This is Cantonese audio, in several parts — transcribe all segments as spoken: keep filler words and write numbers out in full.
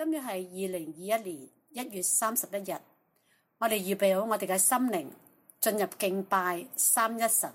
今日係二零二一年一月三十一日，我哋預備好我哋嘅心靈進入敬拜三一神。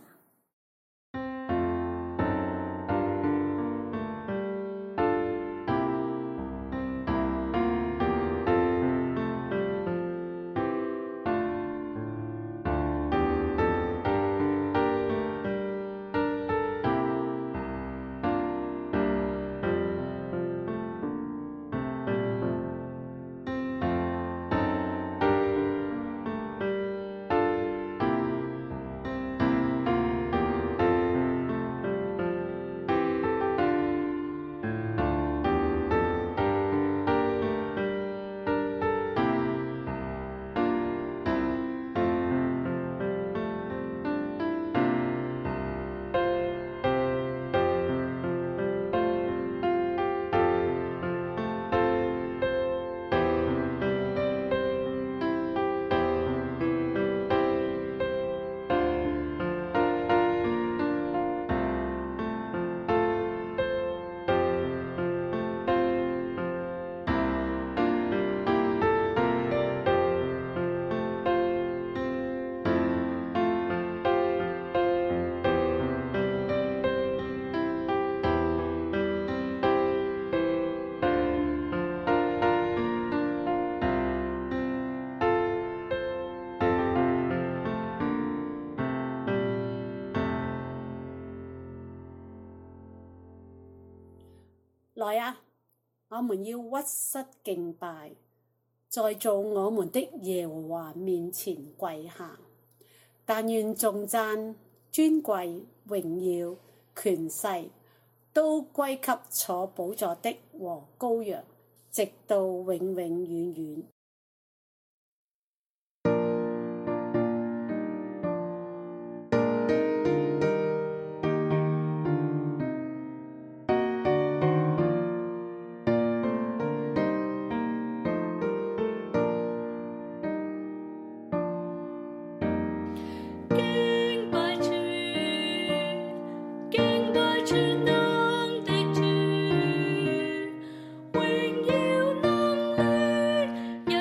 來啊！我們要屈膝敬拜，在造我們的耶和華面前跪下。但願頌讚、尊貴、榮耀、權勢都歸給坐寶座的和羔羊，直到永永遠遠。 有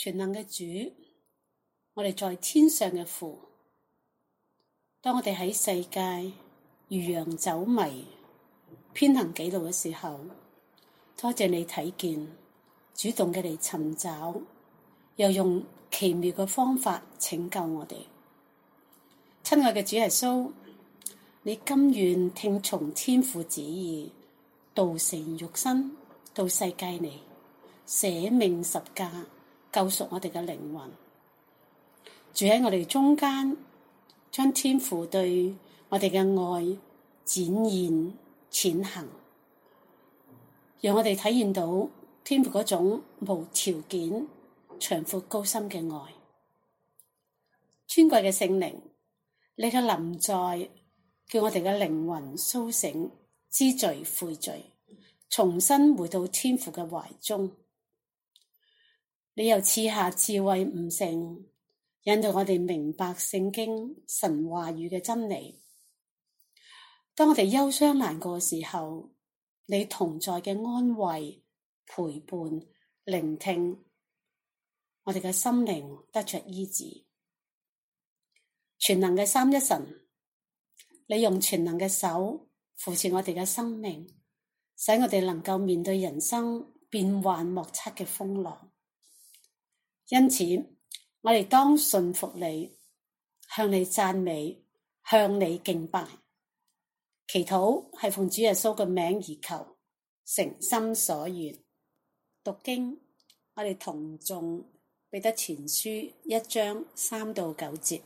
全能嘅主，我哋在天上嘅父，當我哋喺世界如羊走迷、偏行己路嘅時候，多謝你睇見，主動嘅嚟尋找，又用奇妙嘅方法拯救我哋。親愛嘅主耶穌，你甘願聽從天父旨意，道成肉身到世界嚟，捨命十架，救贖我哋嘅靈魂。住喺我哋中間，將天父對我哋嘅愛展現踐行，讓我哋體驗到天父嗰種無條件、長闊高深嘅愛。尊貴嘅聖靈，你嘅臨在叫我哋嘅靈魂甦醒，知罪悔罪，重新回到天父嘅懷中。你又賜下智慧悟性，引導我哋明白聖經神話語嘅真理。當我哋憂傷難過嘅時候，你同在嘅安慰、陪伴、聆聽，我哋嘅心靈得着醫治。全能嘅三一神，你用全能嘅手扶持我哋嘅生命，使我哋能夠面對人生變幻莫測嘅風浪。因此，我哋當信服你，向你讚美，向你敬拜。祈禱係奉主耶穌嘅名而求，誠心所願。讀經，我哋同誦彼得前書一章三到九節。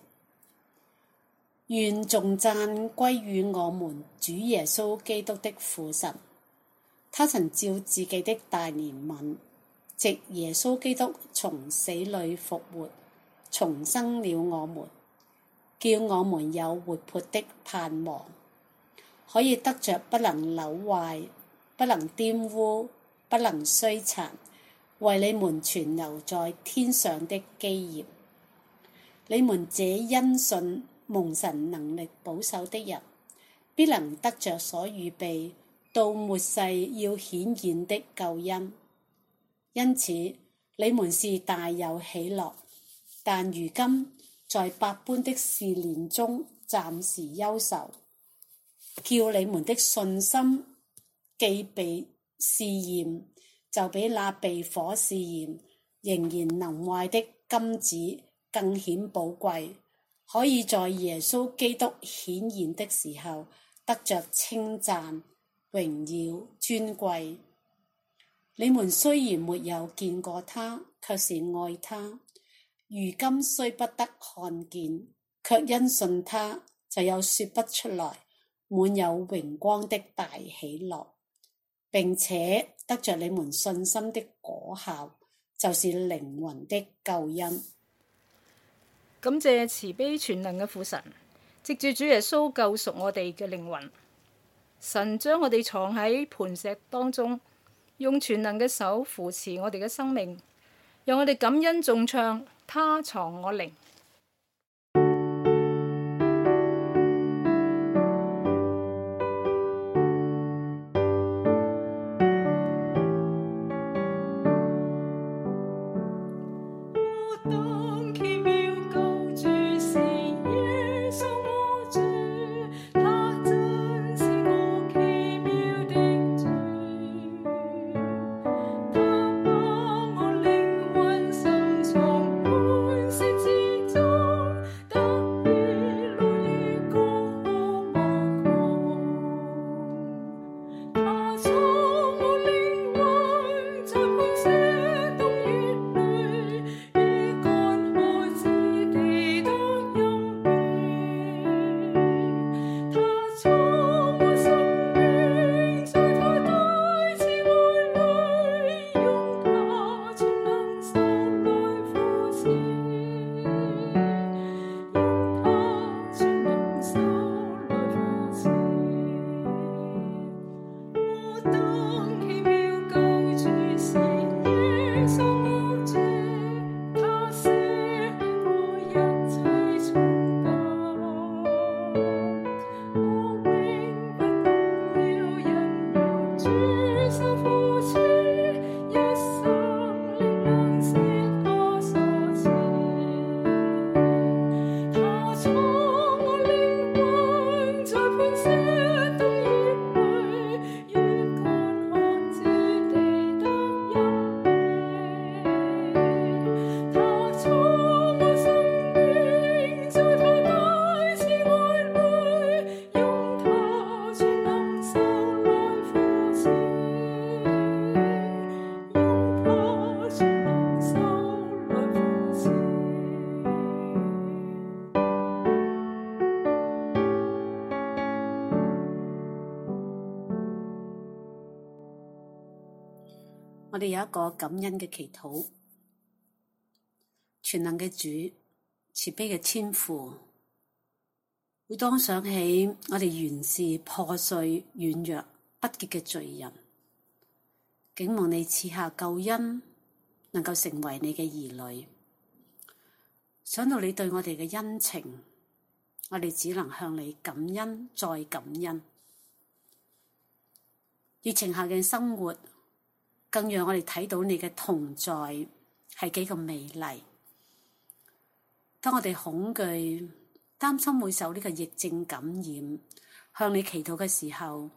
願頌讚歸於我們主耶穌基督的父神，他曾照自己的大憐憫，藉耶穌基督從死裏復活，重生了我們，叫我們有活潑的盼望，可以得着不能朽壞、不能玷污、不能衰殘，為你們存留在天上的基業。你們這因信蒙神能力保守的人，必能得着所預備到末世要顯現的救恩。因此，你們是大有喜樂，但如今在百般的試煉中暫時憂愁，叫你們的信心既被試驗，就比那被火試驗仍然能壞的金子更顯寶貴，可以在耶穌基督顯現的時候得着稱讚、榮耀、尊貴。你們雖然沒有見過他，卻是愛他；如今雖不得看見，卻因信他，就有說不出來滿有榮光的大喜樂，並且得着你們信心的果效，就是靈魂的救恩。 感謝慈悲全能嘅父神，藉住主耶穌救贖我哋嘅靈魂。神將我哋藏喺磐石當中，用全能嘅手扶持我哋嘅生命，讓我哋感恩頌唱，他藏我靈。 他把我靈魂深藏磐石之我哋有一個感恩嘅祈禱。全能嘅主，慈悲嘅天父，會當想起我哋原是破碎、軟弱、不潔嘅罪人，竟望你賜下救恩，能夠成為你嘅兒女。想到你對我哋嘅恩情，我哋只能向你感恩再感恩。疫情下嘅生活，更讓我哋睇到你嘅同在係幾咁美麗。當我哋恐懼、擔心會受呢個疫症感染，向你祈禱嘅時候，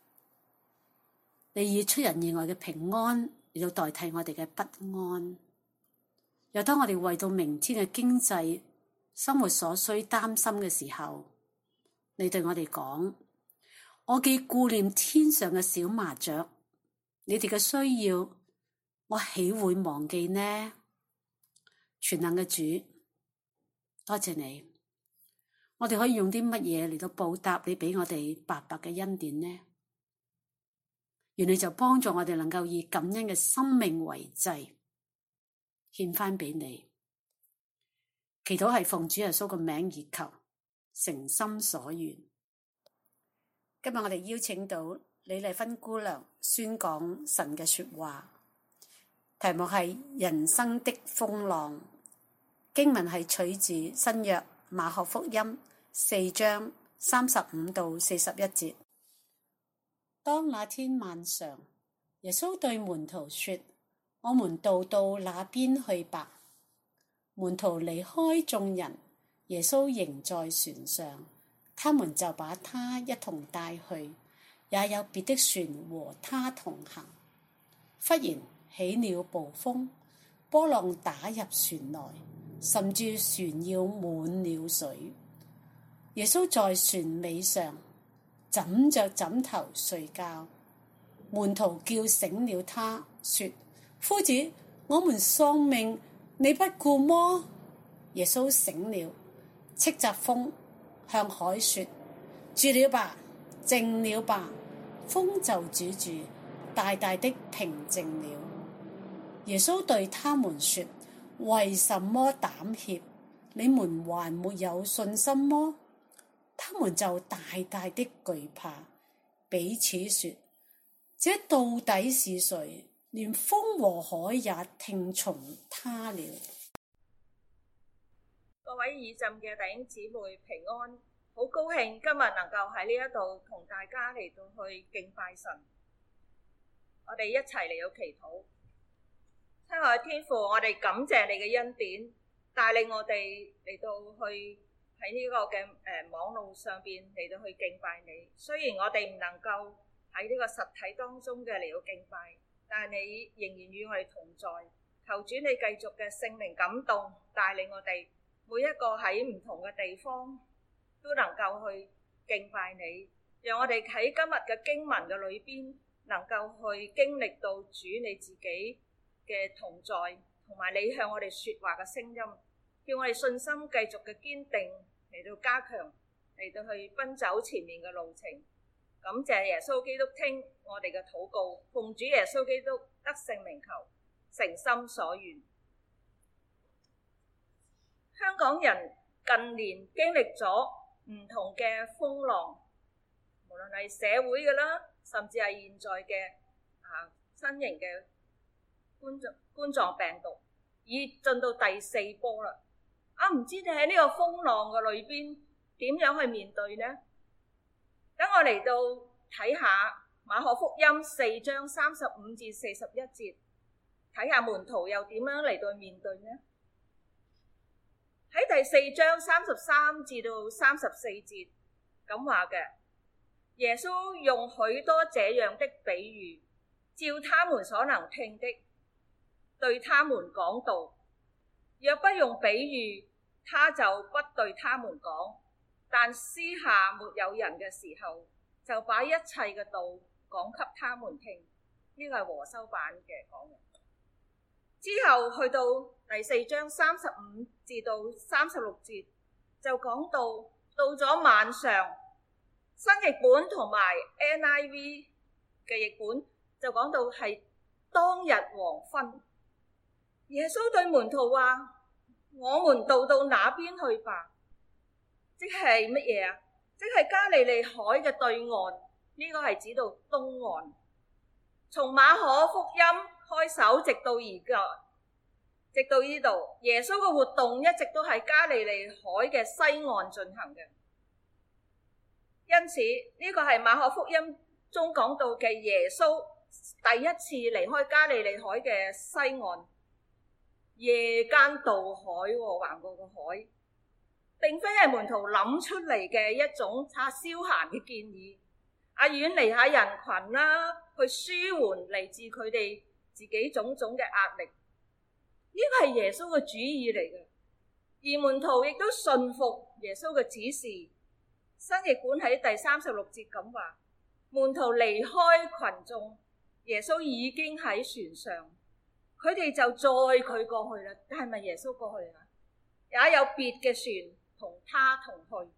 你以出人意外嘅平安嚟到代替我哋嘅不安。又當我哋為到明天嘅經濟、生活所需擔心嘅時候，你對我哋講：我既顧念天上嘅小麻雀，你哋嘅需要，我豈會忘記呢？全能嘅主，多謝你。我哋可以用啲乜嘢嚟到報答你俾我哋白白嘅恩典呢？願你就幫助我哋能夠以感恩嘅生命為祭，獻翻俾你。祈禱係奉主耶穌嘅名而求，誠心所願。今日我哋邀請到李麗芬姑娘宣講神嘅說話，題目係人生的風浪。經文係取自新約馬可福音四章三十五到四十一節。當那天晚上，耶穌對門徒說：我們渡到那邊去吧。門徒離開眾人，耶穌仍在船上，他們就把他一同帶去，也有別的船和他同行。忽然起了暴風，波浪打入船內，甚至船要滿了水。耶穌在船尾上枕着枕頭睡覺，門徒叫醒了他，說：夫子，我們喪命，你不顧麼？耶穌醒了，斥責風，向海說：住了吧，靜了吧。風就止住，大大的平靜了。耶穌對他們說：為什麼膽怯？你們還沒有信心麼？他們就大大的懼怕，彼此說：這到底是誰？連風和海也聽從他了。 各位以浸嘅弟兄姊妹平安，好高興今日能夠喺呢一度同大家嚟到去敬拜神。我哋一齊嚟到祈禱。親愛嘅天父，我哋感謝你嘅恩典，帶領我哋嚟到去喺呢個嘅誒網路上邊嚟到去敬拜你。雖然我哋唔能夠喺呢個實體當中嘅嚟到敬拜，但係你仍然與我哋同在。求主你繼續嘅聖靈感動，帶領我哋每一個喺唔同嘅地方都能夠去敬拜你。讓我哋喺今日嘅經文嘅裏邊，能夠去經歷到主你自己嘅同在，同埋你向我哋說話嘅聲音，叫我哋信心繼續嘅堅定嚟到加強，嚟到去奔走前面嘅路程。感謝耶穌基督聽我哋嘅禱告，奉主耶穌基督得勝名求，誠心所願。香港人近年經歷咗唔同嘅風浪，無論係社會嘅啦，甚至係現在嘅啊新型嘅冠狀冠狀病毒，已進到第四波啦。啊，唔知你喺呢個風浪嘅裏邊點樣去面對呢？等我嚟到睇下馬可福音四章三十五至四十一節，睇下門徒又點樣嚟到面對呢？喺第四章三十三至到三十四節咁話嘅，耶穌用許多這樣的比喻，照他們所能聽的，對他們講道。若不用比喻，他就不對他們講。但私下沒有人嘅時候，就把一切嘅道講給他們聽。呢個係和修版嘅講嘅。之後去到第四章三十五至到三十六節，就講到到咗晚上，新譯本同埋 N I V 嘅譯本就講到係當日黃昏，耶穌對門徒話：我們渡到那邊去吧。即係乜嘢啊？即係加利利海嘅對岸，呢、這個係指到東岸。從馬可福音開首直到而家，直到呢度，耶穌嘅活動一直都喺加利利海嘅西岸進行嘅。因此呢、這個係馬可福音中講到嘅耶穌第一次離開加利利海嘅西岸，夜間渡海，橫過個海，並非係門徒諗出嚟嘅一種差消閒嘅建議，啊遠離下人群啦，去舒緩嚟自佢哋自己種種嘅壓力。呢個係耶穌嘅主意嚟嘅，而門徒亦都信服耶穌嘅指示。新譯本喺第三十六節咁話：門徒離開群眾，耶穌已經喺船上，佢哋就載佢過去啦。係咪耶穌過去啊？也有別嘅船同他同去。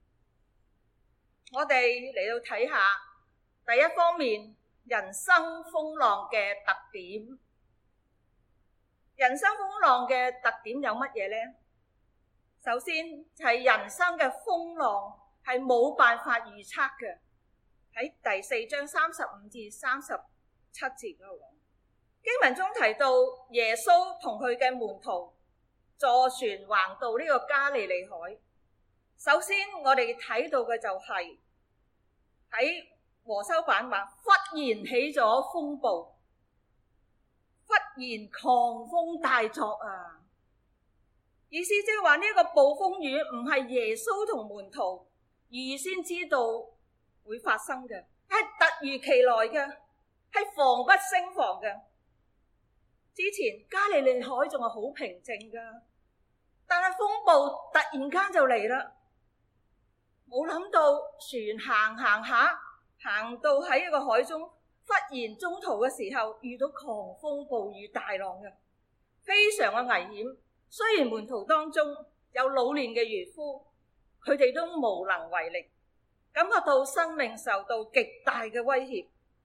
我哋嚟到睇下第一方面，人生風浪嘅特點。人生風浪嘅特點有乜嘢呢？首先就係人生嘅風浪係冇辦法預測嘅。喺第四章三十五至三十七節嗰度，經文中提到耶穌同佢嘅門徒坐船橫渡呢個加利利海。首先我哋睇到嘅就係喺和修版話，忽然起咗風暴，忽然狂風大作啊！意思即係話呢個暴風雨唔係耶穌同門徒預先知道會發生嘅，係突如其來嘅，係防不勝防嘅。之前加利利海仲係好平靜噶，但係風暴突然間就嚟啦，冇諗到船行行下，行到喺一個海中，忽然中途嘅時候遇到狂風暴雨大浪嘅，非常嘅危險。雖然門徒當中有老練嘅漁夫，佢哋都無能為力，感覺到生命受到極大嘅威脅。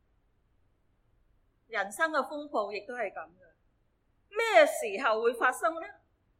人生嘅風暴亦都係咁嘅，咩時候會發生呢？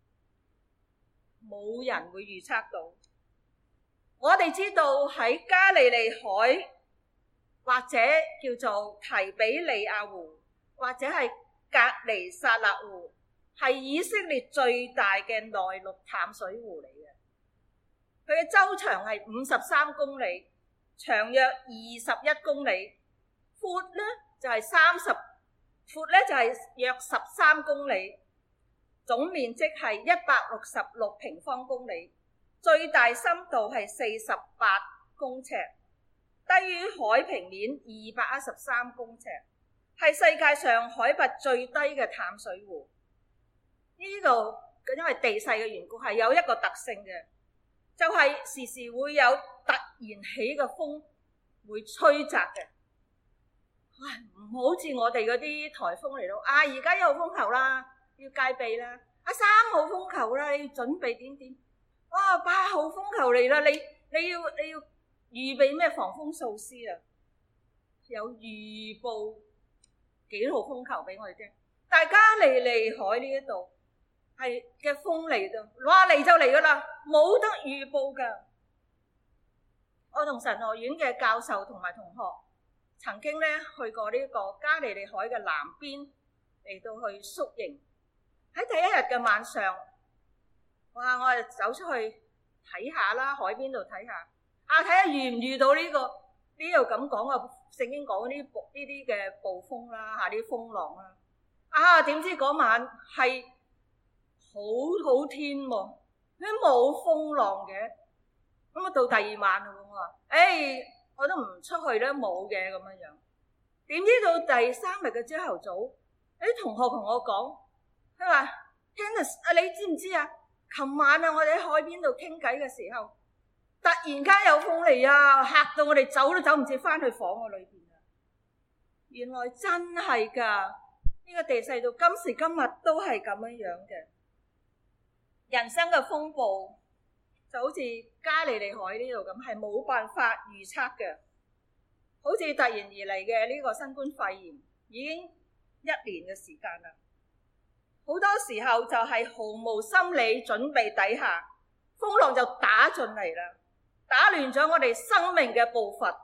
冇人會預測到。我哋知道喺加利利海，或者叫做提比利亞湖，或者係格尼撒勒湖，係以色列最大嘅內陸淡水湖嚟嘅。佢嘅周長係五十三公里，長約二十一公里，闊呢就係三十，闊呢就係約十三公里，總面積係一百六十六平方公里，最大深度係四十八公尺，低於海平面二百一十三公尺，係世界上海拔最低嘅淡水湖。呢度因為地勢嘅緣故，係有一個特性嘅，就係、是、時時會有突然起嘅風會吹襲嘅。唔好似我哋嗰啲颱風嚟到啊！而家一號風球啦，要戒備啦；啊三號風球啦，你要準備點點。哇！八號風球嚟啦，你你要你要預備咩防風措施啊？有預報幾號風球俾我哋聽。大加利利海呢一度係嘅風嚟到，哇嚟就嚟噶啦，冇得預報噶。我同神學院嘅教授同埋同學曾經咧去過呢個加利利海嘅南邊嚟到去宿營。喺第一日嘅晚上，哇！我哋走出去睇下啦，海邊度睇下，啊睇下遇唔遇到呢、這個呢度咁講嘅聖經講呢啲呢啲嘅暴風啦，嚇呢啲風浪啦。啊點知嗰晚係好好天喎、啊，佢冇風浪嘅。咁啊到第二晚啦，我話，誒、哎、我都唔出去咧，冇嘅咁樣樣。點知到第三日嘅朝頭早，啲同學同我講，佢話 Candice 啊，你知唔知啊？琴晚啊，我哋喺海邊度傾偈嘅時候，突然間有風嚟啊，嚇到我哋走都走唔切翻去房嘅裏邊啊！原來真係㗎，呢個地勢到今時今日都係咁樣樣嘅。人生嘅風暴就好似加利利海呢度咁，係冇辦法預測嘅。好似突然而嚟嘅呢個新冠肺炎，已經一年嘅時間啦。好多時候就係毫無心理準備底下，風浪就打進嚟啦，打亂咗我哋生命嘅步伐。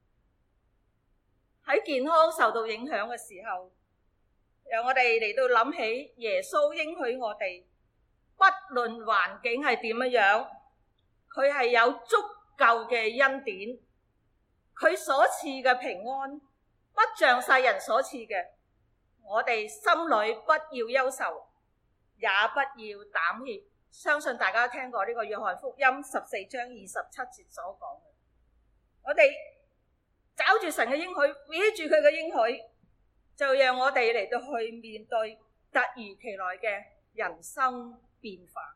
喺健康受到影響嘅時候，讓我哋嚟到諗起耶穌應許我哋，不論環境係點樣，佢係有足夠嘅恩典，佢所賜嘅平安不像世人所賜嘅。我哋心裏不要憂愁，也不要膽怯。相信大家聽過呢個約翰福音十四章二十七節所講嘅，我哋找住神嘅應許，搲住佢嘅應許，就讓我哋嚟到去面對突如其來嘅人生變化。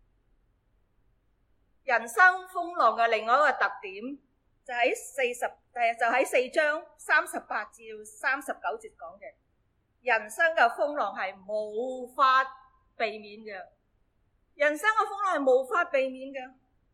人生風浪嘅另外一個特點就喺四十誒就喺四章三十八至三十九節講嘅，人生嘅風浪係無法避免嘅。人生嘅風浪係無法避免嘅。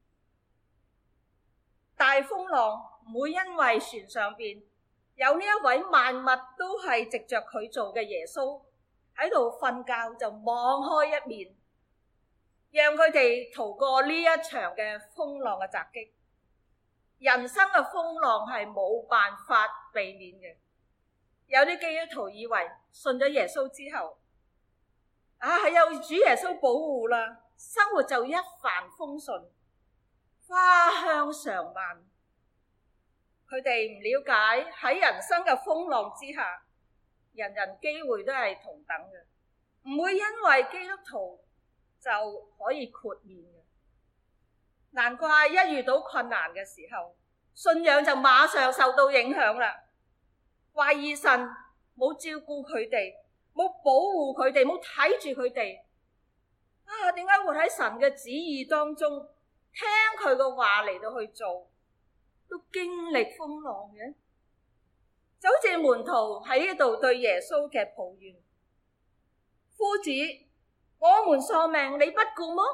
大風浪唔會因為船上邊有呢一位萬物都係藉着佢做嘅耶穌喺度瞓覺就網開一面，讓佢哋逃過呢一場嘅風浪嘅襲擊。人生嘅風浪係冇辦法避免嘅。有啲基督徒以為信咗耶穌之後，啊係有主耶穌保護啦，生活就一帆風順，花香常漫。佢哋唔了解喺人生嘅風浪之下，人人機會都係同等嘅，唔會因為基督徒就可以豁免嘅。難怪一遇到困難嘅時候，信仰就馬上受到影響啦。懷疑神冇照顧佢哋，冇保護佢哋，冇睇住佢哋。啊，點解活喺神嘅旨意當中，聽佢嘅話嚟到去做，都經歷風浪嘅？就好似門徒喺呢度對耶穌嘅抱怨：夫子，我們喪命，你不顧麼？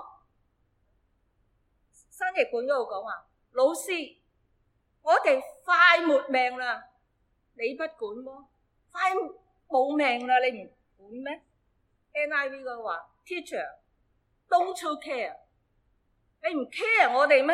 新譯本嗰度講話：老師，我哋快沒命啦，你不管麼？快冇命啦，你唔管咩 ？N I V 嗰度話 ：Teacher，don't you care？ 你唔 care 我哋咩？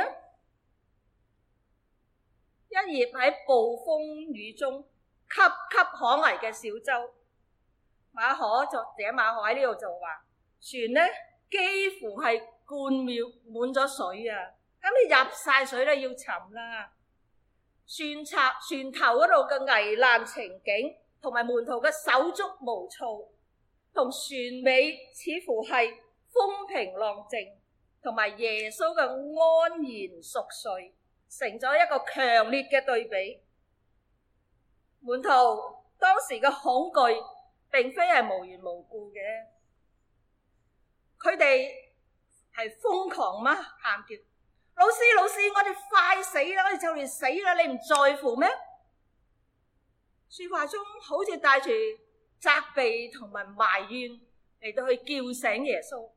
一葉喺暴風雨中岌岌可危嘅小舟，馬可就寫馬可喺呢度就話：船咧幾乎係灌滿滿咗水啊！咁你入晒水咧要沉啦。船插船頭嗰度嘅危難情景，同埋門徒嘅手足無措，同船尾似乎係風平浪靜，同埋耶穌嘅安然熟睡，成咗一個強烈嘅對比。門徒當時嘅恐懼並非係無緣無故嘅，佢哋係瘋狂嗎？喊叫：老師老師，我哋快死啦！我哋就嚟死啦！你唔在乎咩？說話中好似帶住責備同埋埋怨嚟到去叫醒耶穌，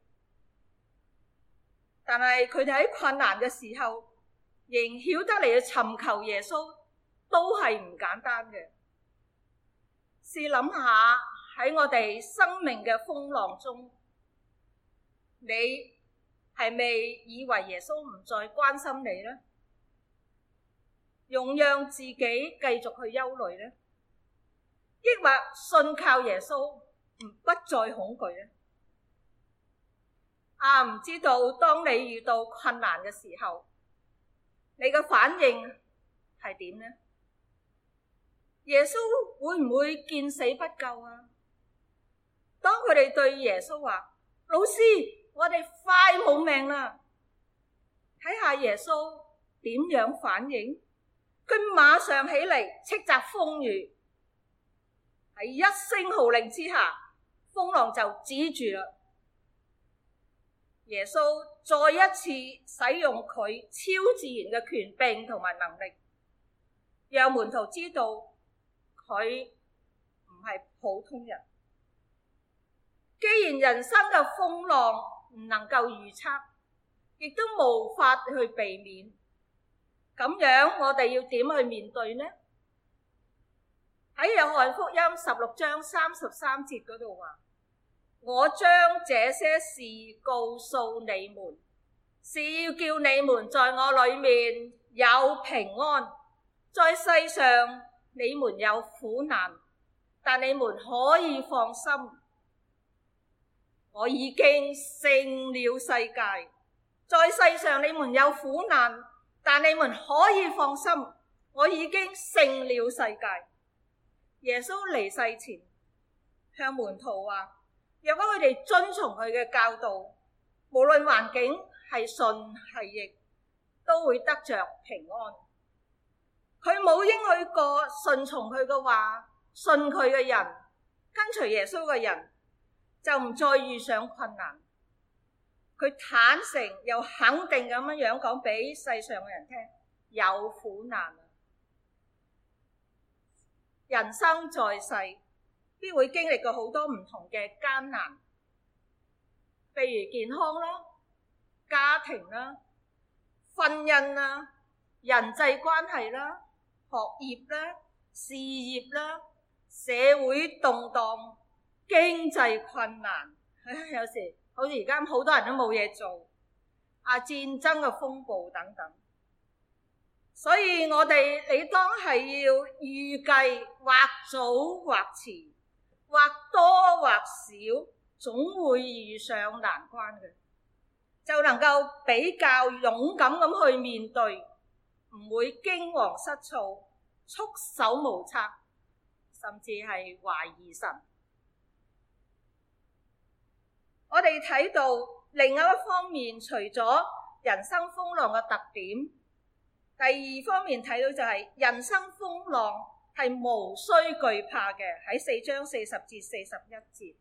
但係佢哋喺困難嘅時候，仍曉得嚟去尋求耶穌，都係唔簡單嘅。試諗下喺我哋生命嘅風浪中，你係咪以為耶穌唔再關心你呢？容讓自己繼續去憂慮呢？抑或信靠耶穌，唔不再恐懼呢？啊，唔知道當你遇到困難嘅時候，你嘅反應係點呢？耶穌會唔會見死不救啊？當佢哋對耶穌話：老師，我哋快冇命啦！睇下耶穌點樣反應？佢馬上起嚟斥責風雨，喺一聲號令之下，風浪就止住啦。耶穌再一次使用佢超自然嘅權柄同埋能力，讓門徒知道佢唔係普通人。既然人生嘅風浪唔能夠預測，亦都無法去避免，咁樣我哋要點去面對呢？喺喺約翰福音十六章三十三節嗰度話：我將這些事告訴你們，是要叫你們在我裏面有平安。在世上你們有苦難，但你們可以放心，我已經勝了世界。在世上你們有苦難，但你們可以放心，我已經勝了世界。耶穌離世前向門徒話，若果佢哋遵從佢嘅教導，無論環境係順係逆，都會得着平安。佢冇應許過順從佢嘅話，信佢嘅人，跟隨耶穌嘅人就唔再遇上困難。佢坦誠又肯定咁樣樣講俾世上嘅人聽，有苦難啊！人生在世，必會經歷過好多唔同嘅艱難，譬如健康啦、家庭啦、婚姻啦、人際關係啦、學業啦、事業啦、社會動盪、經濟困難，唉，有時好似而家好多人都冇嘢做，啊，戰爭嘅風暴等等。所以我哋你當係要預計，或早或遲，或多或少，總會遇上難關嘅，就能夠比較勇敢咁去面對，唔會驚惶失措、束手無策，甚至係懷疑神。我哋睇到另外一方面，除咗人生風浪嘅特點，第二方面睇到就係人生風浪係無需懼怕嘅，喺四章四十至四十一節。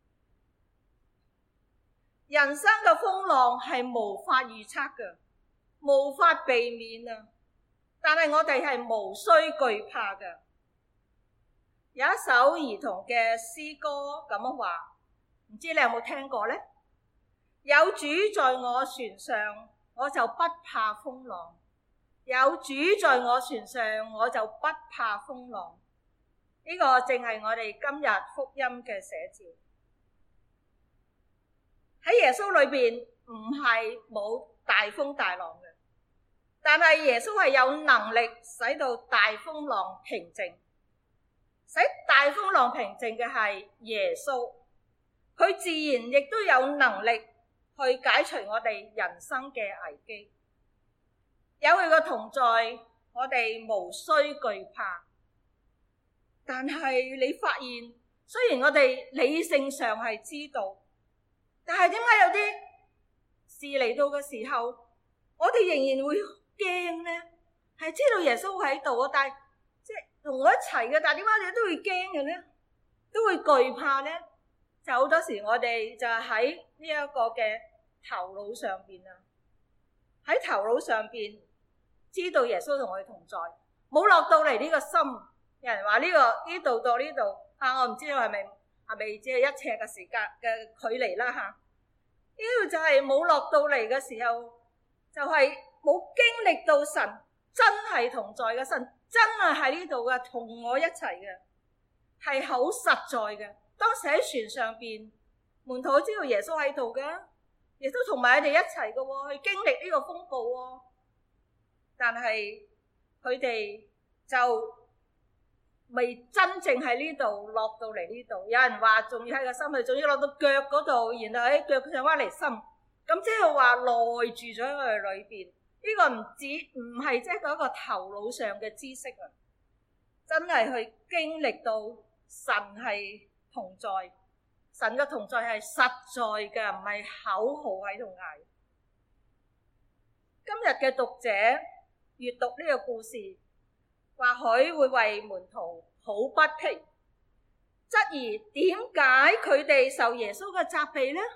人生嘅風浪係無法預測嘅，無法避免啊！但係我哋係無需懼怕嘅。有一首兒童嘅詩歌咁樣話，唔知你有冇聽過呢？有主在我船上，我就不怕風浪。有主在我船上，我就不怕風浪。呢、這個正係我哋今日福音嘅寫照。喺耶穌裏邊唔係冇大風大浪嘅，但係耶穌係有能力使到大風浪平靜。使大風浪平靜嘅係耶穌，佢自然亦都有能力去解除我哋人生嘅危機。有佢嘅同在，我哋無需懼怕。但係你發現，雖然我哋理性上係知道，但係點解有啲事嚟到嘅時候，我哋仍然會驚呢？係知道耶穌喺度啊，但係即係同我一齊嘅，但係點解你都會驚嘅呢？都會懼怕呢？就好多時我哋就係喺呢一個嘅頭腦上邊啊，喺頭腦上邊。知道耶穌同我哋同在，冇落到嚟呢個心。有人話呢、這個呢度到呢度啊，我唔知道係咪係咪只係一尺嘅時間嘅距離啦吓。呢、啊、度就係冇落到嚟嘅時候，就係、是、冇經歷到神真係同在嘅，神真係喺呢度嘅，同我一齊嘅，係好實在嘅。當時喺船上邊，門徒知道耶穌喺度嘅，耶穌同埋佢哋一齊嘅，去經歷呢個風暴。但係佢哋就未真正喺呢度落到嚟呢度。有人話仲要喺個心裏，仲要落到腳嗰度，然後喺腳上翻嚟心。咁即係話內住咗喺佢哋裏邊。呢、這個唔止唔係即係嗰個頭腦上嘅知識啊，真係去經歷到神係同在，神嘅同在係實在嘅，唔係口號喺度嗌。今日嘅讀者閱讀呢個故事，或許會為門徒抱不平，質疑點解佢哋受耶穌嘅責備呢？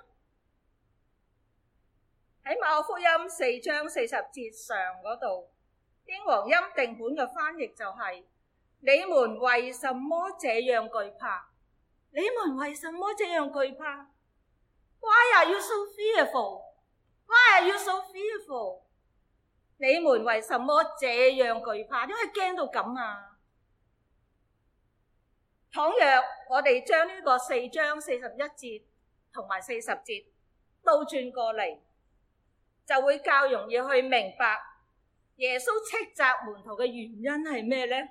喺馬可福音四章四十節上嗰度，英皇欽定本嘅翻譯就係、是：你們為什麼這樣懼怕？你們為什麼這樣懼怕 ？Why are you so fearful? Why are you so fearful? 你們為什麼這樣懼怕？點解驚到咁啊？ 倘若我哋將呢個四章四十一節同埋四十節倒轉過嚟，就會較容易去明白耶穌斥責門徒嘅原因係咩呢？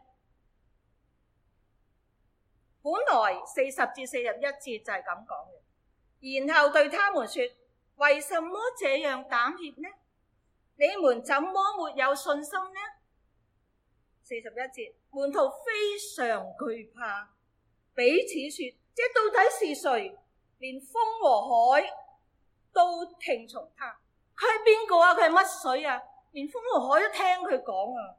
本來四十至四十一節就係咁講嘅，然後對他們說：為什麼這樣膽怯呢？你們怎麼沒有信心呢？四十一節，門徒非常懼怕，彼此說：這到底是誰？連風和海都聽從他。佢係邊個啊？佢係乜水啊？連風和海都聽佢講啊！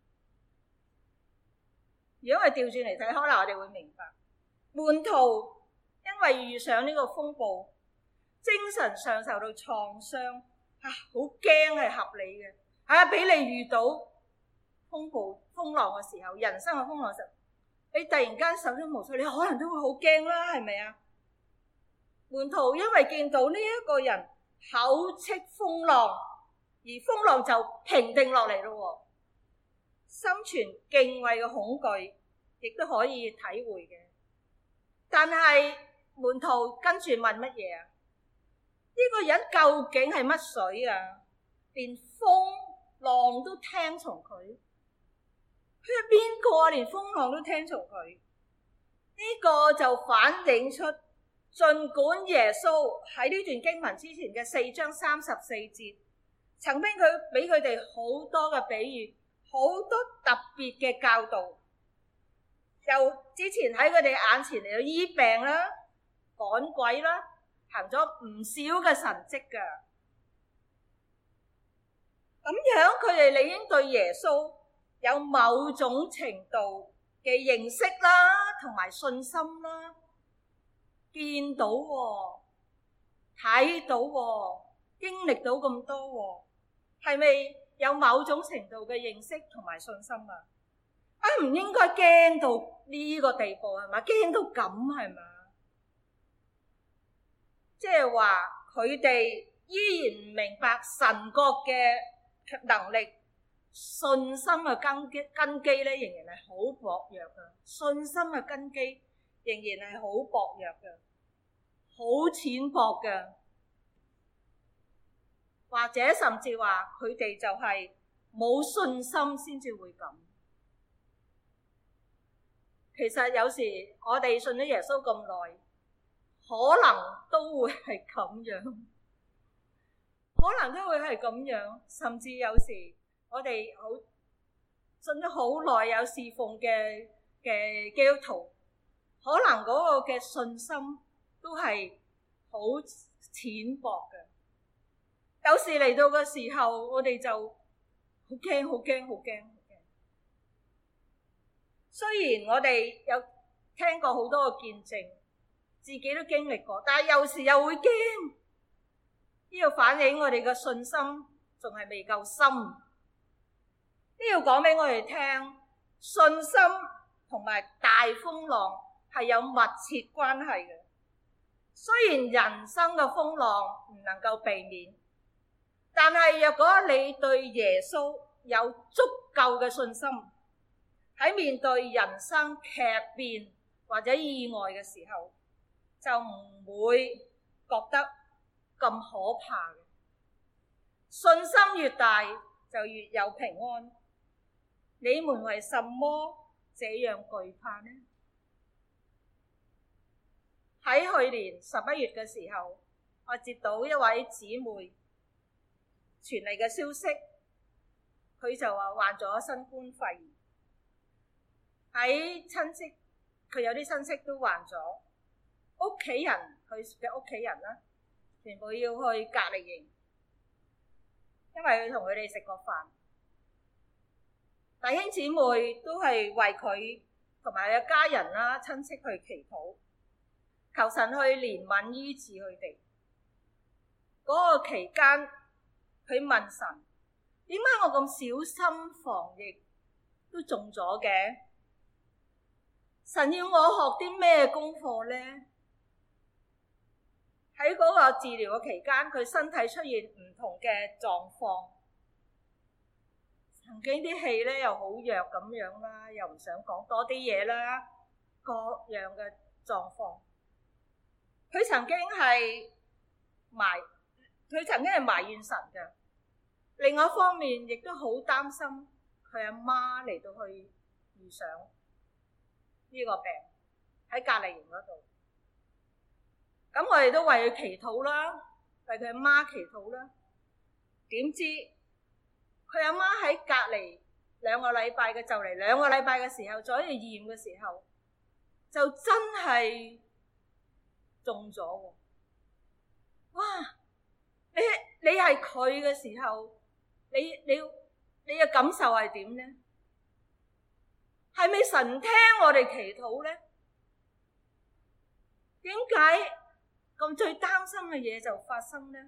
如果係調轉嚟睇，可能我哋會明白，門徒因為遇上呢個風暴，精神上受到創傷，啊，好驚係合理嘅。啊，俾你遇到風暴風浪嘅時候，人生嘅風浪嘅時候，你突然間手足無措，你可能都會好驚啦，係咪啊？門徒因為見到呢一個人口斥風浪，而風浪就平定落嚟咯，心存敬畏嘅恐懼，亦都可以體會嘅。但係門徒跟住問乜嘢啊？呢個人究竟係乜水啊？連風浪都聽從佢，佢係邊個啊？連風浪都聽從佢，呢個就反映出，儘管耶穌喺呢段經文之前嘅四章三十四節，曾經佢俾佢哋好多嘅比喻，好多特別嘅教導，又之前喺佢哋眼前嚟到醫病啦、趕鬼啦，行咗唔少嘅神蹟噶。咁樣佢哋理應對耶穌有某種程度嘅認識啦，同埋信心啦。見到喎，睇到喎，經歷到咁多喎，係咪有某種程度嘅認識同埋信心啊？啊，唔應該驚到呢個地步係嘛？驚到咁係嘛？即係話佢哋依然唔明白神國嘅能力，信心嘅根基根基咧，仍然係好薄弱嘅。信心嘅根基仍然係好薄弱嘅，好淺薄嘅，或者甚至話佢哋就係冇信心先至會咁。其實有時我哋信咗耶穌咁耐，可能都會係咁樣，可能都會係咁樣，甚至有時我哋好信咗好耐有侍奉嘅嘅基督徒，可能嗰個嘅信心都係好淺薄嘅。有時嚟到嘅時候，我哋就好驚，好驚，好驚。雖然我哋有聽過好多個見證，自己都經歷過，但係有時又會驚。呢個反映我哋嘅信心仲係未夠深。呢個講俾我哋聽，信心同埋大風浪係有密切關係嘅。雖然人生嘅風浪唔能夠避免，但係若果你對耶穌有足夠嘅信心，喺面對人生劇變或者意外嘅時候，就唔會覺得咁可怕嘅。信心越大，就越有平安。你們為什麼這樣懼怕呢？喺去年十一月嘅時候，我接到一位姊妹傳嚟嘅消息，佢就話患咗新冠肺炎。喺親戚，佢有啲親戚都患咗，屋企人，佢嘅屋企人啦，全部要去隔離營，因為佢同佢哋食過飯。弟兄姊妹都係為佢同埋佢嘅家人啦、親戚去祈禱，求神去憐憫醫治佢哋。嗰、那個期間，佢問神：點解我咁小心防疫都中咗嘅？神要我學啲咩功課呢？喺嗰個治療嘅期間，佢身體出現唔同嘅狀況，曾經啲氣咧又好弱咁樣啦，又唔想講多啲嘢啦， 各樣嘅狀況。佢曾經係埋，佢曾經係埋怨神嘅。另外一方面，亦都好擔心佢阿媽嚟到去遇上呢個病喺隔離營嗰度。咁我哋都為佢祈禱啦，為佢阿媽祈禱啦。點知佢阿媽喺隔離兩個禮拜嘅，就嚟兩個禮拜嘅時候，做一驗嘅時候，就真係中咗喎！哇！你你係佢嘅時候，你你你嘅感受係點呢？係咪神聽我哋祈禱呢？點解咁最擔心嘅嘢就發生呢？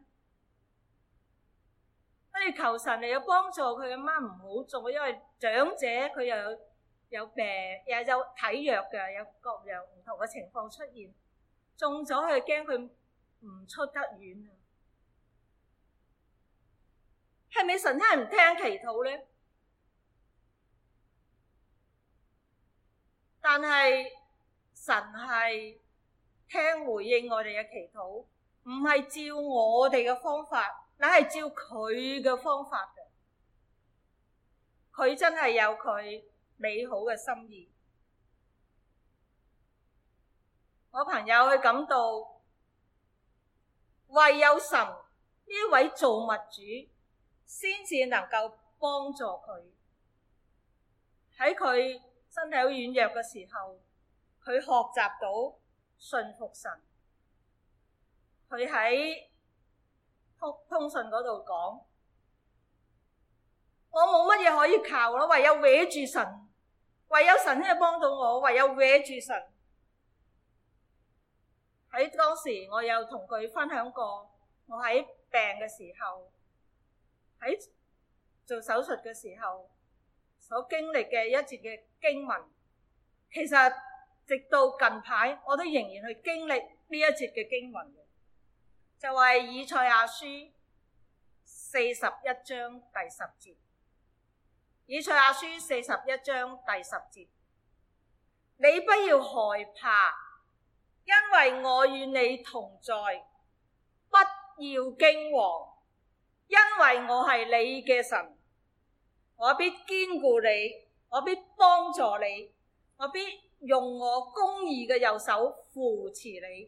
我哋求神嚟有幫助佢阿媽唔好中，因為長者佢又有有病，又有體弱嘅，有各樣唔同嘅情況出現，中咗佢驚佢唔出得院啊！係咪神真係唔聽祈禱呢？但係神係聽回應我哋嘅祈禱，唔係照我哋嘅方法，乃係照佢嘅方法嘅。佢真係有佢美好嘅心意。我朋友佢感到，唯有神呢位造物主先至能夠幫助佢。喺佢身體好軟弱嘅時候，佢學習到信服神。佢喺通通訊嗰度講：我冇乜嘢可以靠咯，唯有搲住神，唯有神先係幫到我，唯有搲住神。喺當時，我有同佢分享過，我喺病嘅時候，喺做手術嘅時候所經歷嘅一節嘅經文。其實直到近排，我都仍然去經歷呢一節嘅經文嘅，就係以賽亞書四十一章第十節。以賽亞書四十一章第十節，你不要害怕，因為我與你同在，不要驚惶，因為我係你嘅神，我必堅固你，我必幫助你，我必用我公義嘅右手扶持你。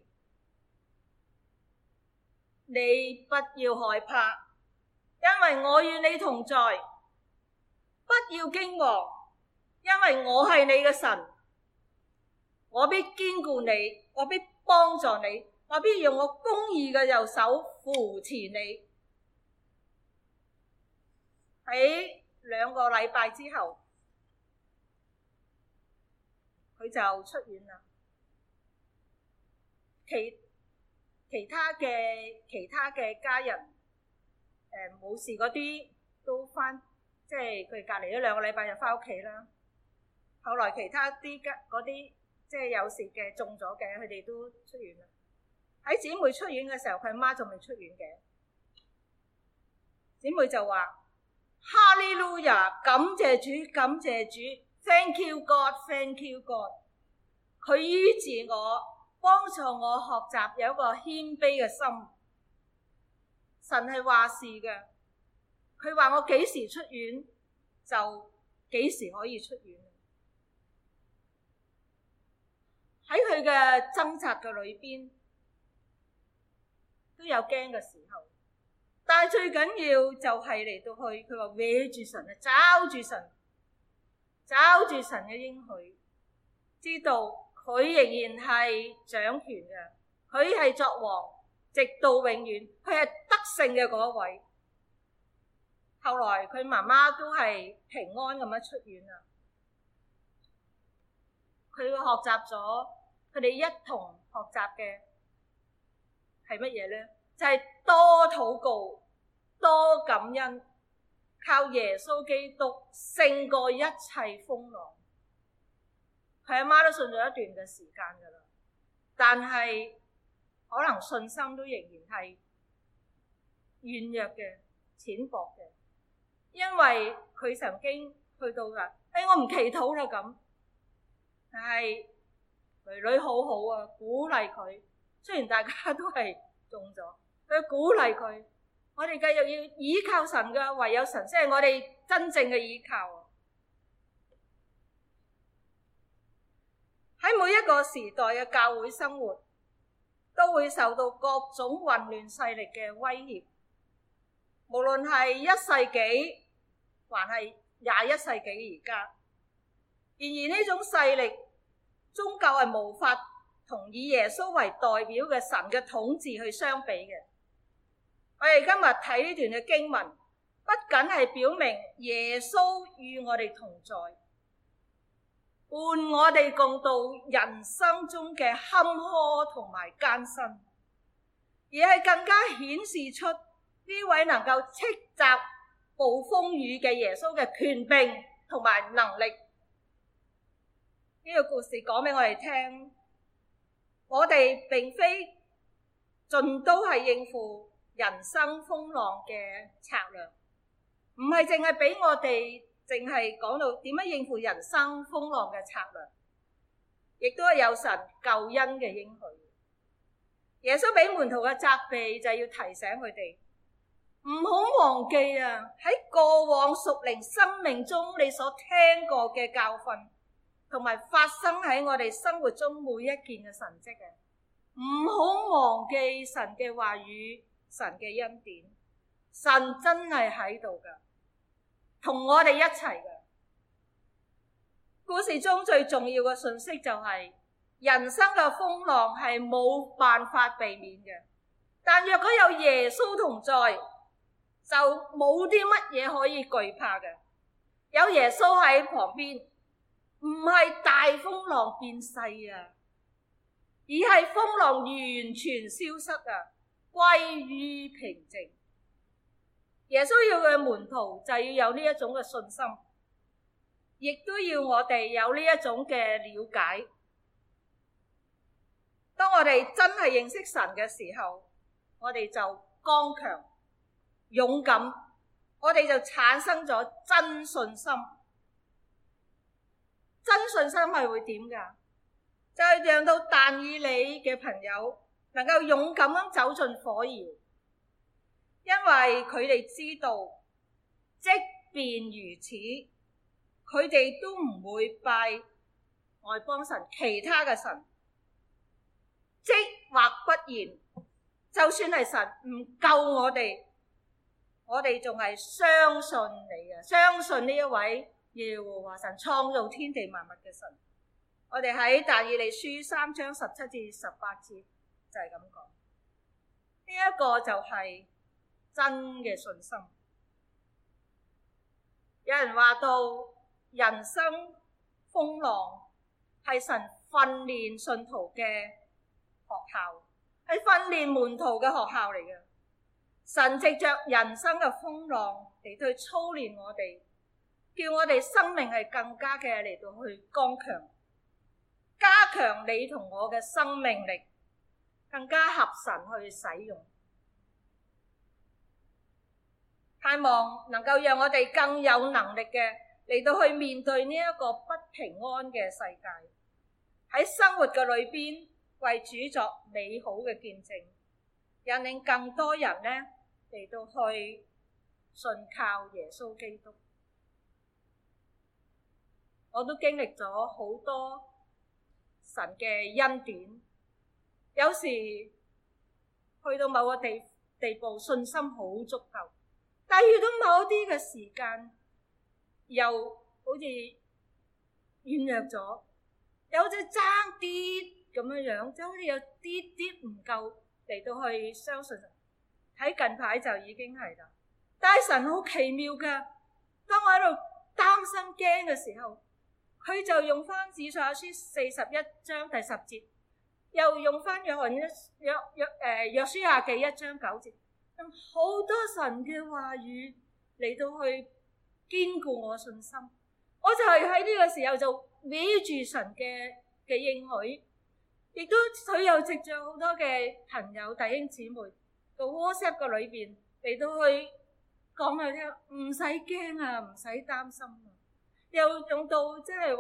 你不要害怕，因為我與你同在，不要驚惶，因為我係你嘅神，我必堅固你，我必幫助你，我必用我公義嘅右手扶持你。喺兩個禮拜之後，佢就出院啦。其其他嘅其他嘅家人，誒冇事嗰啲都翻，即係佢隔離咗兩個禮拜就翻屋企啦。後來其他啲嗰啲即係有事嘅中咗嘅，佢哋都出院啦。喺姊妹出院嘅時候，佢阿媽仲未出院嘅。姊妹就話：哈利路亞，感謝主，感謝主 ，Thank you God，Thank you God。佢醫治我，幫助我學習有一個謙卑嘅心。神係話事嘅，佢話我幾時出院就幾時可以出院。喺佢嘅掙扎嘅裏邊，都有驚嘅時候，但係最緊要就係嚟到去，佢話搲住神啊，抓住神，抓住神嘅應許，知道佢仍然係掌權嘅，佢係作王，直到永遠，佢係得勝嘅嗰一位。後來佢媽媽都係平安咁樣出院啦。佢學習咗，佢哋一同學習嘅係乜嘢呢？就係多禱告、多感恩，靠耶穌基督勝過一切風浪。佢阿媽都信咗一段嘅時間噶啦，但係可能信心都仍然係軟弱嘅、淺薄嘅，因為佢曾經去到噶，誒、哎、我唔祈禱啦咁。但係女女好好啊，鼓勵佢。雖然大家都係中咗，佢鼓勵佢。我哋繼續要依靠神㗎，唯有神先係我哋真正嘅依靠。喺每一個時代嘅教會生活，都會受到各種混亂勢力嘅威脅。無論係一世紀，還係廿一世紀而家，然而呢種勢力終究係無法同以耶穌為代表嘅神嘅統治去相比嘅。我哋今日睇呢段嘅經文，不僅係表明耶穌與我哋同在，伴我哋共度人生中嘅坎坷同埋艱辛，而係更加顯示出呢位能夠斥責暴風雨嘅耶穌嘅權柄同埋能力。呢個故事講俾我哋聽，我哋並非盡都係應付人生風浪嘅策略，唔係淨係俾我哋淨係講到點樣應付人生風浪嘅策略，亦都係有神救恩嘅應許。耶穌俾門徒嘅責備就係要提醒佢哋唔好忘記啊，喺過往屬靈生命中你所聽過嘅教訓，同埋發生喺我哋生活中每一件嘅神蹟啊，唔好忘記神嘅話語，神嘅恩典，神真係喺度噶，同我哋一齊噶。故事中最重要嘅信息就係、是、人生嘅風浪係冇辦法避免嘅，但若果有耶穌同在，就冇啲乜嘢可以懼怕嘅。有耶穌喺旁邊，唔係大風浪變細啊，而係風浪完全消失啊，歸於平靜。耶穌要佢嘅門徒就要有呢一種嘅信心，亦都要我哋有呢一種嘅了解。當我哋真係認識神嘅時候，我哋就剛強勇敢，我哋就產生咗真信心。真信心係會點㗎？就係讓到但以理嘅朋友能夠勇敢咁走進火窯，因為佢哋知道，即便如此，佢哋都唔會拜外邦神其他嘅神。即或不然，就算係神唔救我哋，我哋仲係相信你嘅，相信呢一位耶和華神創造天地萬物嘅神。我哋喺但以理書三章十七至十八節就係咁講，呢一個就係真嘅信心。有人話到人生風浪係神訓練信徒嘅學校，係訓練門徒嘅學校嚟嘅。神藉着人生嘅風浪嚟到去操練我哋，叫我哋生命係更加嘅嚟到去剛強，加強你同我嘅生命力，更加合神去使用。盼望能夠讓我哋更有能力嘅嚟到去面對呢一個不平安嘅世界，喺生活嘅裏邊為主作美好嘅見證，引領更多人呢嚟到去信靠耶穌基督。我都經歷咗好多神嘅恩典，有時去到某個地地步，信心好足夠，但係遇到某啲嘅時間，又好似軟弱咗，又好似爭啲咁樣樣，即係好似有啲啲唔夠嚟到去相信神。喺近排就已經係啦，但係神好奇妙噶，當我喺度擔心驚嘅時候，佢就用翻以賽亞書四十一章第十節，又用翻約翰一約約誒約書亞記一章九節，用好多神嘅話語嚟到去堅固我信心。我就係喺呢個時候就孭住神嘅嘅應許，亦都佢又藉著好多嘅朋友弟兄姊妹到 WhatsApp 個裏邊嚟到去講佢聽，唔使驚啊，唔使擔心啊，又用到即係話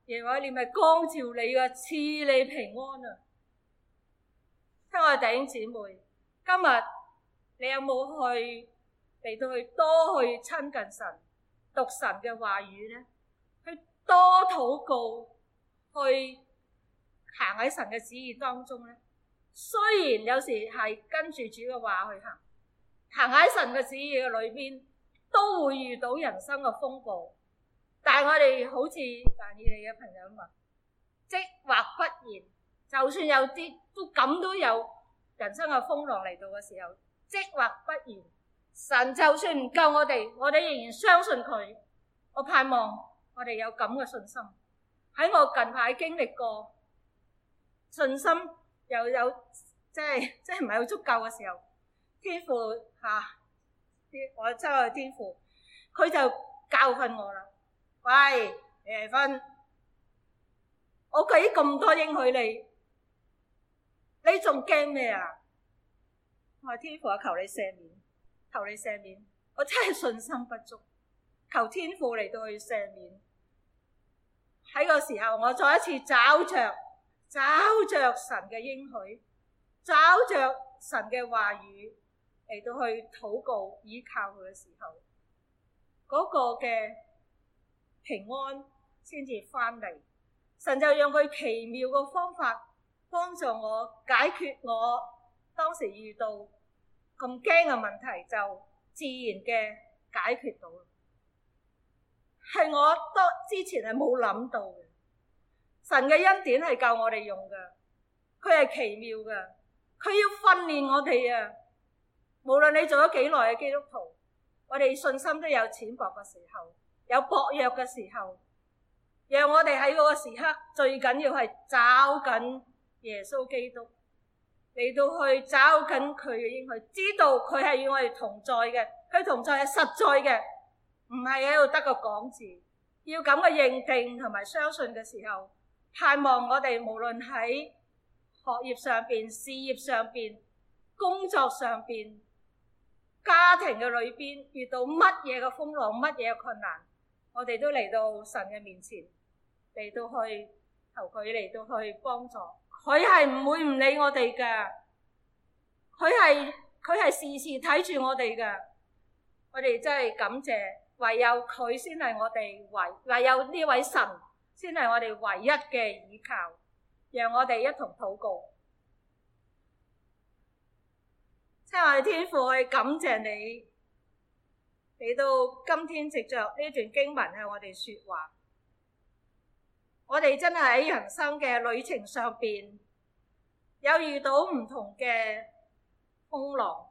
耶和華你咪光照你啊，賜你平安啊！親愛弟兄姊妹，今日你有冇去嚟到去多去親近神，讀神嘅話語呢？去多禱告，去行喺神嘅旨意當中呢？雖然有時係跟住主嘅話去行，行喺神嘅旨意嘅裏邊，都會遇到人生嘅風暴。但係我哋好似但以理嘅朋友話，即或不然，就算有啲都咁都有人生嘅風浪嚟到嘅時候，即或不然，神就算唔救我哋，我哋仍然相信佢。我盼望我哋有咁嘅信心。喺我近排經歷過信心又有即係即係唔係好足夠嘅時候，天父吓、啊，我周圍天父，佢就教訓我啦。喂，李麗芬，我俾咁多應許你，你仲驚咩啊？我話天父啊，求你赦免，求你赦免，我真係信心不足，求天父嚟到去赦免。喺個時候，我再一次找着找着神嘅應許，找着神嘅話語嚟到去禱告依靠佢嘅時候，嗰、那個嘅平安先至翻嚟。神就用佢奇妙嘅方法幫助我解決我當時遇到咁驚嘅問題，就自然嘅解決到。係我當之前係冇諗到嘅。神嘅恩典係教我哋用嘅，佢係奇妙嘅，佢要訓練我哋啊。無論你做咗幾耐嘅基督徒，我哋信心都有淺薄嘅時候，有薄弱嘅時候，讓我哋喺嗰個時刻最緊要係找緊耶穌基督，嚟到去找緊佢嘅應許，知道佢係與我哋同在嘅，佢同在係實在嘅，唔係喺度得個講字。要咁嘅認定同埋相信嘅時候，盼望我哋無論喺學業上邊、事業上邊、工作上邊、家庭嘅裏邊遇到乜嘢嘅風浪、乜嘢嘅困難，我哋都嚟到神嘅面前，嚟到去求佢嚟到去幫助。佢係唔會唔理我哋㗎，佢係佢係時時睇住我哋㗎。我哋真係感謝，唯有佢先係我哋唯唯有呢位神先係我哋唯一嘅依靠。讓我哋一同禱告。親愛嘅天父，我哋感謝你嚟到今天藉着呢段經文向我哋說話。我哋真係喺人生嘅旅程上邊有遇到唔同嘅風浪，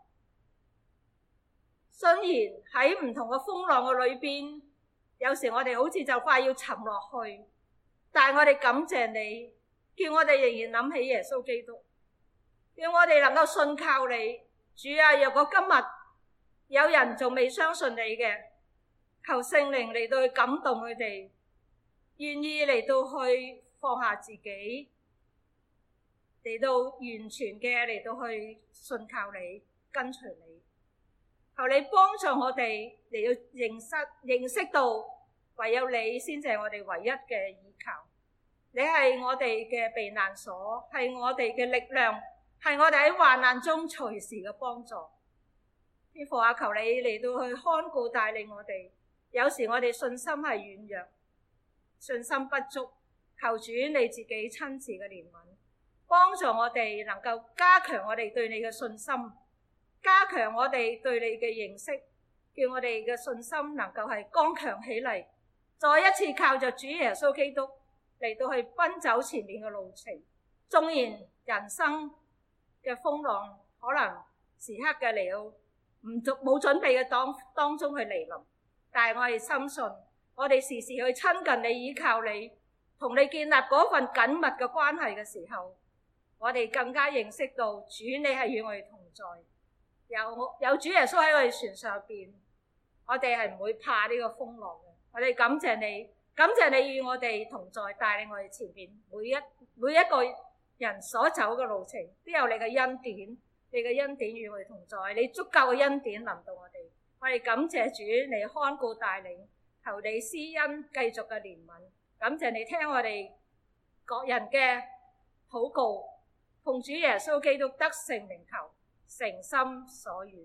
雖然喺唔同嘅風浪嘅裏邊，有時我哋好似就快要沉落去，但係我哋感謝你，叫我哋仍然諗起耶穌基督，叫我哋能夠信靠你。主啊，若果今日有人仲未相信你嘅，求聖靈嚟到去感動佢哋，願意嚟到去放下自己，嚟到完全嘅嚟到去信靠你，跟隨你。求你幫助我哋嚟到認識認識到，唯有你先至係我哋唯一嘅依靠。你係我哋嘅避難所，係我哋嘅力量，係我哋喺患難中隨時嘅幫助。天父啊，求你嚟到去看顧帶領我哋。有時我哋信心係軟弱，信心不足，求主你自己親自嘅憐憫，幫助我哋能夠加強我哋對你嘅信心，加強我哋對你嘅認識，叫我哋嘅信心能夠係剛強起嚟，再一次靠着主耶穌基督嚟到去奔走前面嘅路程。縱然人生嘅風浪可能時刻嘅嚟到唔冇準備嘅當當中去嚟臨，但係我哋深信，我哋時時去親近你、依靠你，同你建立嗰份緊密嘅關係嘅時候，我哋更加認識到主你係與我哋同在。有有主耶穌喺我哋船上邊，我哋係唔會怕呢個風浪嘅。我哋感謝你，感謝你與我哋同在，帶領我哋前面每一每一個人所走嘅路程，都有你嘅恩典，你嘅恩典與我哋同在，你足夠嘅恩典臨到我哋。我哋感謝主，你看顧帶領，求你施恩繼續嘅憐憫， 感謝你聽我哋各人嘅禱告，奉主耶穌基督得聖名求，誠心所願。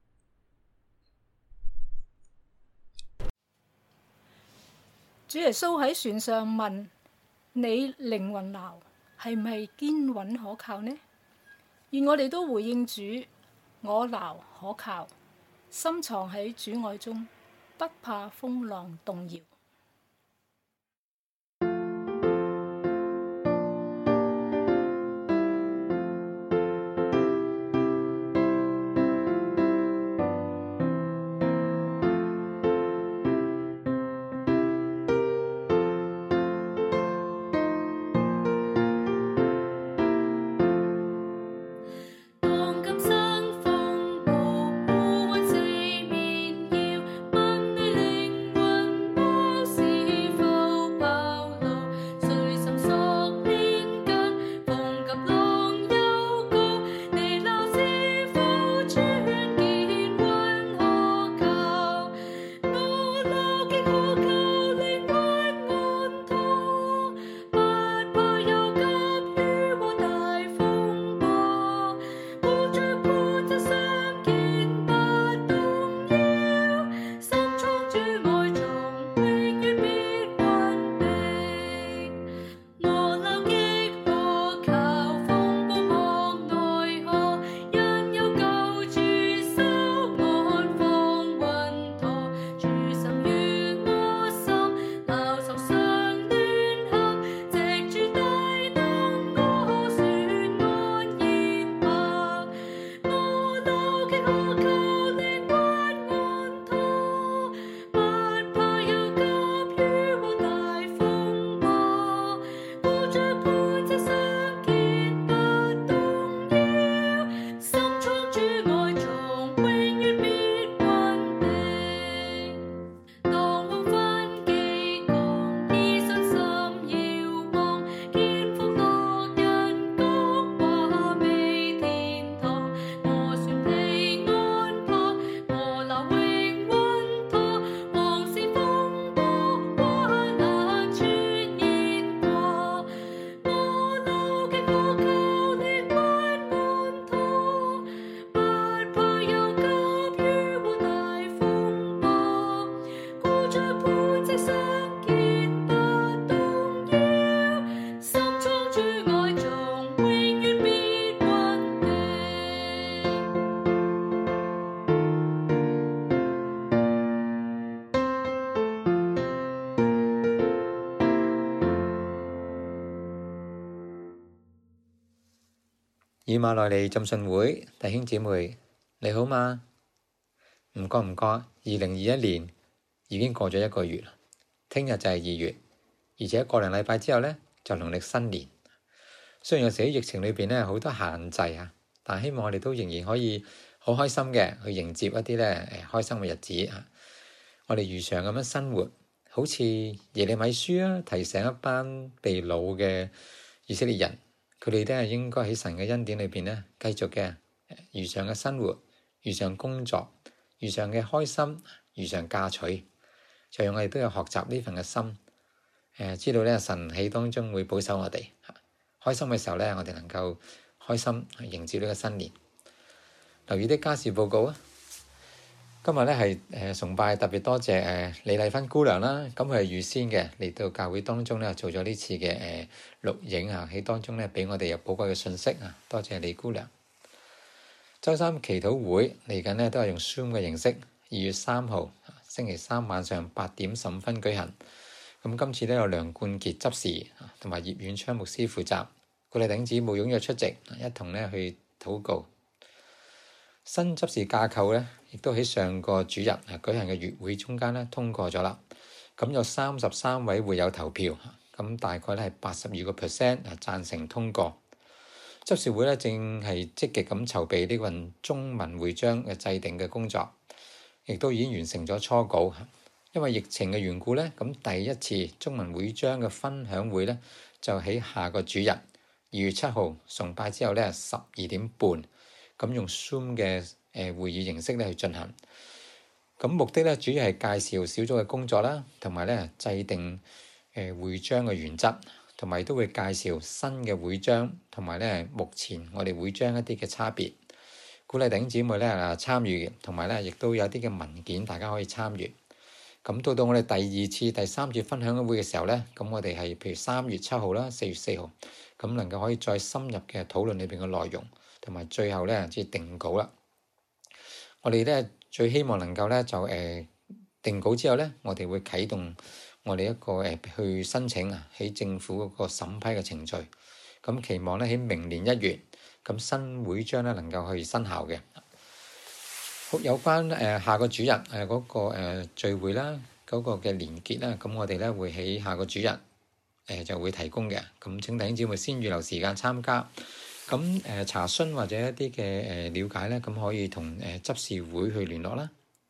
主耶穌喺船上問你靈魂錨係咪堅穩可靠呢？願我哋都回應主，我錨可靠，深藏喺主愛中，不怕風浪動搖。 以馬內利浸信會弟兄姊妹，你好嗎？唔覺唔覺，二零二一年已經過咗一個月啦。聽日就係二月，而且個零禮拜之後呢，就農曆新年。雖然有時喺疫情裏邊呢好多限制啊，但希望我哋都仍然可以好開心嘅去迎接一啲呢誒開心嘅日子啊！我哋如常咁樣生活，好似耶利米書啊，提醒一班被擄嘅以色列人。佢哋都係應該喺神嘅恩典裏邊咧，繼續嘅如常嘅生活，如常工作，如常嘅開心，如常嫁娶。就讓我哋都有學習呢份嘅心，誒知道咧神喺當中會保守我哋。開心嘅時候咧，我哋能夠開心去迎接呢個新年。留意啲家事報告啊！今日咧係誒崇拜，特別多謝誒李麗芬姑娘啦。咁佢係預先嘅嚟到教會當中咧，做咗呢次嘅誒錄影啊，喺當中咧俾我哋有寶貴嘅信息啊。多謝李姑娘。週三祈禱會嚟緊咧都係用 Zoom 嘅形式，二月三號星期三晚上八點十五分舉行。咁今次都有梁冠傑執事同埋葉遠昌牧師負責，鼓勵弟兄姊妹踴躍出席，一同咧去禱告。新執事架構咧，亦都喺上個主日啊舉行嘅月會中間咧通過咗啦。咁有三十三位會友投票，咁大概咧係八十二個 percent 啊贊成通過。執事會咧正係積極咁籌備呢份中文會章嘅制定嘅工作，亦都已經完成咗初稿。因為疫情嘅緣故咧，咁第一次中文會章嘅分享會咧就喺下個主日二月七號崇拜之後咧十二點半。咁用 Zoom 嘅誒會議形式咧去進行，咁目的咧主要係介紹小組嘅工作啦，同埋咧制定誒會章嘅原則，同埋都會介紹新嘅會章，同埋咧目前我哋會章一啲嘅差別，鼓勵弟兄姊妹咧啊參與，同埋咧亦都有啲嘅文件大家可以參與。咁到到我哋第二次、第三次分享會嘅時候咧，咁我哋係譬如三月七號啦、四月四號，咁能夠可以再深入嘅討論裏邊嘅內容，同埋最後咧即係定稿啦。我哋咧最希望能夠咧就誒、呃、定稿之後咧，我哋會啟動我哋一個誒、呃、去申請啊喺政府嗰個審批嘅程序。咁期望咧喺明年一月，咁新會章咧能夠去生效嘅。好，有關誒、呃、下個主日誒嗰、呃那個、呃、聚會啦，嗰、那個嘅連結啦，咁我哋咧會喺下個主日誒、呃、就會提供嘅。咁請弟兄姊妹先預留時間參加。咁誒、呃、查詢或者一啲嘅誒瞭解咧，咁可以同誒、呃、執事會去聯絡啦。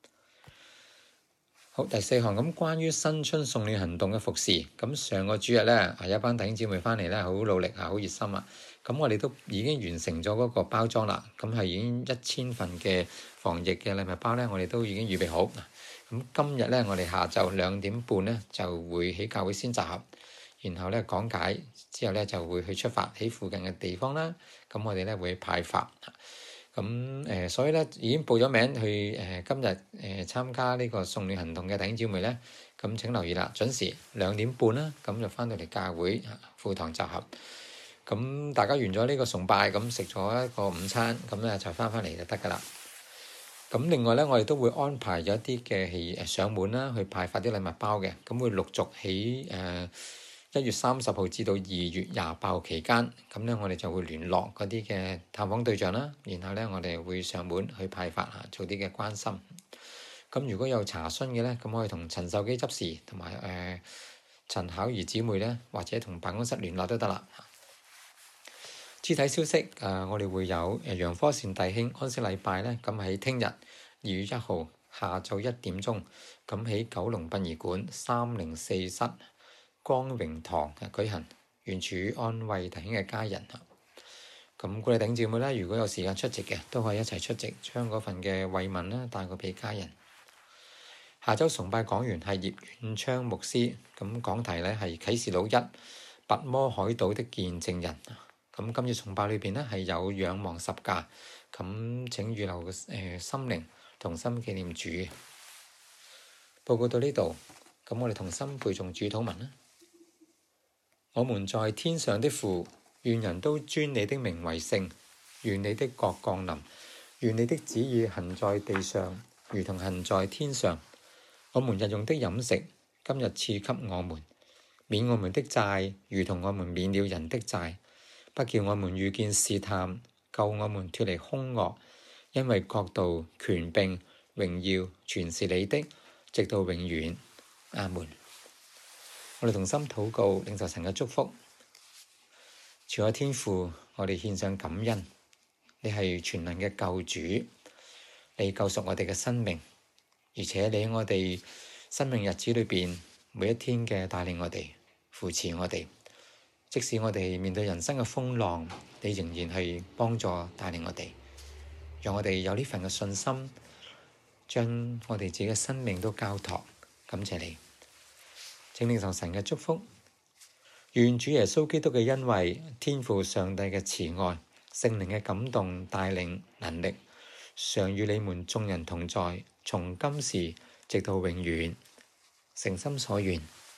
好，第四項咁關於新春送暖行動嘅服侍，咁上個主日咧啊有一班弟兄姊妹翻嚟咧，好努力啊，好熱心啊。咁我哋都已經完成咗嗰個包裝啦，咁係已經一千份嘅防疫嘅禮物包咧，我哋都已經預備好。咁今日咧，我哋下晝兩點半咧就會喺教會先集合。然後咧講解之後咧就會去出發喺附近嘅地方啦。咁我哋咧會派發。咁誒、呃，所以咧已經報咗名去誒、呃、今日誒、呃、參加呢個送暖行動嘅弟兄姊妹咧，咁請留意啦，準時兩點半啦，咁就翻到嚟教會輔堂集合。咁大家完咗呢個崇拜，咁食咗一個午餐，咁咧就翻返嚟就得㗎啦。咁另外咧，我哋都會安排咗一啲嘅係誒上門啦，去派發啲禮物包嘅。咁會陸續喺誒一月三十號至到二月廿八號期間，咁咧我哋就會聯絡嗰啲嘅探訪對象啦，然後咧我哋會上門去派發嚇，做啲嘅關心。咁如果有查詢嘅咧，咁可以同陳秀基執事同埋誒陳巧兒姊妹咧，或者同辦公室聯絡都得啦。肢體消息誒、呃，我哋會有誒楊科善弟兄安息禮拜咧，咁喺聽日二月一號下晝一點鐘，咁喺九龍殯儀館三零四室光榮堂舉行，願主安慰弟兄嘅家人啊！咁鼓勵弟兄姊妹咧，如果有時間出席嘅，都可以一齊出席，將嗰份嘅慰問啦帶過俾家人。下週崇拜講員係葉遠昌牧師，咁講題咧係啟示錄一拔摩海島的見證人。咁今次崇拜裏邊咧係有仰望十架，咁請預留誒、呃、心靈同心紀念主。報告到呢度，咁我哋同心背誦主禱文啦。我們在天上的父，願人都尊你的名為聖，願你的國降臨，願你的旨意行在地上，如同行在天上。我們日用的飲食，今日賜給我們，免我們的債，如同我們免了人的債。不叫我們遇見試探，救我們脫離兇惡，因為國度、權柄、榮耀，全是你的，直到永遠。阿門。我哋同心禱告，領受神嘅祝福。主啊，天父，我哋獻上感恩，你係全能嘅救主，你救贖我哋嘅生命，而且你喺我哋生命日子裏邊每一天嘅帶領我哋、扶持我哋。即使我哋面對人生嘅風浪，你仍然係幫助帶領我哋，讓我哋有呢份嘅信心，將我哋自己嘅生命都交託。感謝你，請領受神嘅祝福，願主耶穌基督嘅恩惠、天父上帝嘅慈愛、聖靈嘅感動帶領能力，常與你們眾人同在，從今時直到永遠。誠心所願。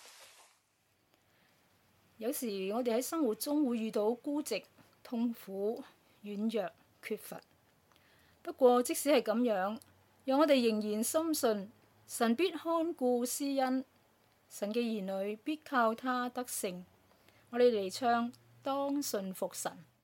有時我哋喺生活中會遇到孤寂、痛苦、軟弱、缺乏。不過即使係咁樣，讓我哋仍然深信神必看顧施恩，神嘅兒女必靠他得勝。我哋嚟唱當信服神。